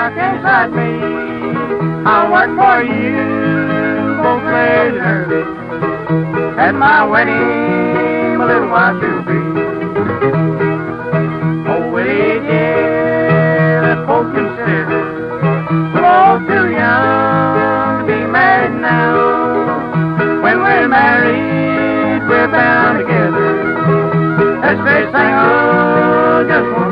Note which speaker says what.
Speaker 1: rock inside me. I'll work for you, both late and early. At my wedding, my little wife you'll be. Oh, Willie dear, that folks consider we're all too young to be married now. When we're married, we're bound together. Let's stay single just